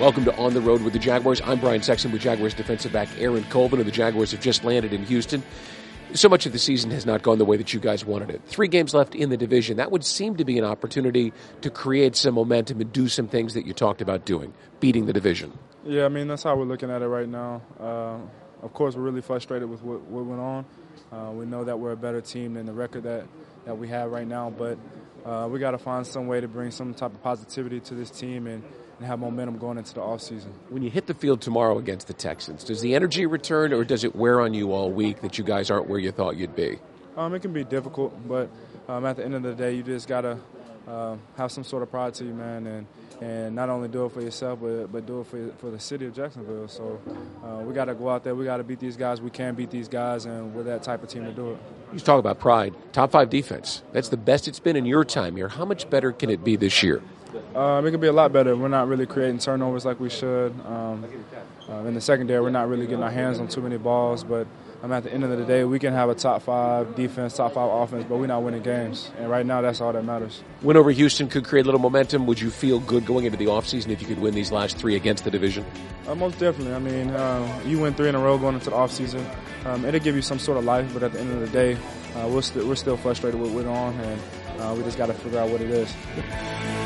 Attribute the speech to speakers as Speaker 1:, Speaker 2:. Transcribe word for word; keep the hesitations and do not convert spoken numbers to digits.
Speaker 1: Welcome to On the Road with the Jaguars. I'm Brian Sexton with Jaguars defensive back Aaron Colvin, and the Jaguars have just landed in Houston. So much of the season has not gone the way that you guys wanted it. Three games left in the division. That would seem to be an opportunity to create some momentum and do some things that you talked about doing, beating the division.
Speaker 2: Yeah, I mean, that's how we're looking at it right now. Uh, of course, we're really frustrated with what, what went on. Uh, we know that we're a better team than the record that, that we have right now, but uh, we got to find some way to bring some type of positivity to this team and, and have momentum going into the offseason. When
Speaker 1: you hit the field tomorrow against the Texans, does the energy return or does it wear on you all week that you guys aren't where you thought you'd be?
Speaker 2: Um, it can be difficult, but um, at the end of the day, you just got to uh, have some sort of pride to you, man, and and not only do it for yourself, but, but do it for, for the city of Jacksonville. So uh, we got to go out there. We got to beat these guys. We can beat these guys, and we're that type of team to do it.
Speaker 1: You talk about pride. Top five defense. That's the best it's been in your time here. How much better can it be this year?
Speaker 2: Um, it can be a lot better. We're not really creating turnovers like we should. Um, uh, in the secondary, we're not really getting our hands on too many balls, but um, at the end of the day, we can have a top five defense, top five offense, but we're not winning games. And right now, that's all that matters.
Speaker 1: Win over Houston could create a little momentum. Would you feel good going into the offseason if you could win these last three against the division?
Speaker 2: Uh, most definitely. I mean, uh, you win three in a row going into the offseason. Um, it'll give you some sort of life, but at the end of the day, uh, we're, st- we're still frustrated with what's on, and uh, we just got to figure out what it is.